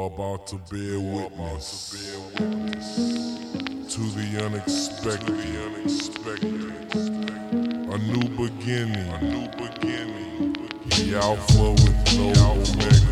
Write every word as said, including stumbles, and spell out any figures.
about to bear witness to the unexpected, a new beginning, the Alpha with no Omega.